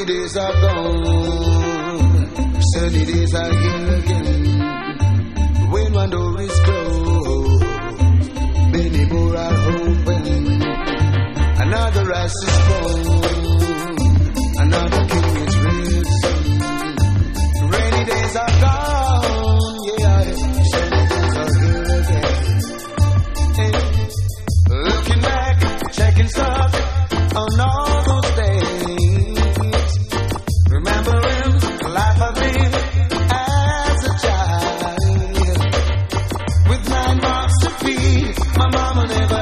Rainy days are gone, sunny days are here again. When one door is closed, many more are open. Another rise is born, another king is risen. Rainy days are gone, yeah, sunny days are here again. Hey. Looking back, checking stock on all those days, remembering the life I lived as a child. With 9 months to feed, my mama never